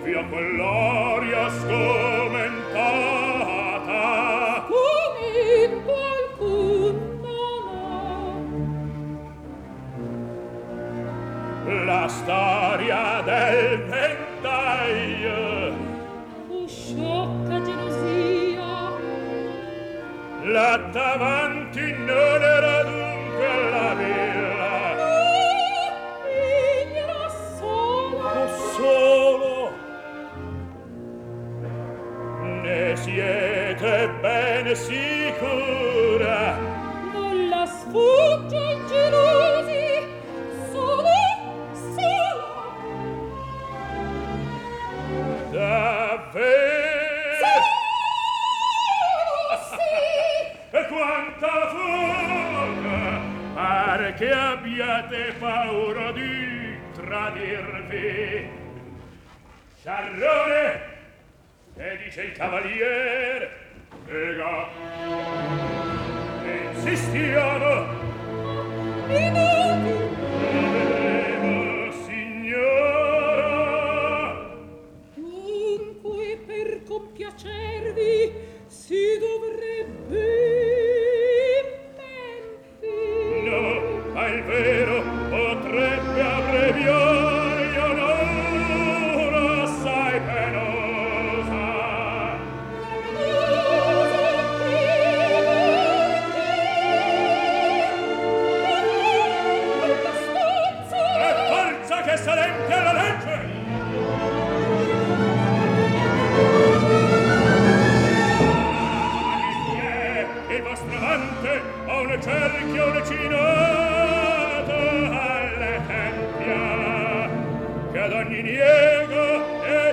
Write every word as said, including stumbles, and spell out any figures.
via quell'aria sgomentata Commento alcun non ho. La storia del ventaglio, o sciocca gelosia, là davanti non era dunque la villa, no, egli era solo, o solo. Ne siete ben sicura? non la sfugge ai gelosi, solo, solo, Davvero? solo, sì. E quanta fuga! Pare che abbiate paura di tradirvi. Sciarrone! Che dice il cavaliere? Lega! Insistiamo! Inutile, Vedremo, signora! dunque per compiacervi si dovrebbe mentir. No, ma il vero potrebbe abbreviare un'ora assai penosa. Cosa È forza che salente alla legge! Il vostro amante ha un cerchio vicinato alle tempia che ad ogni niego e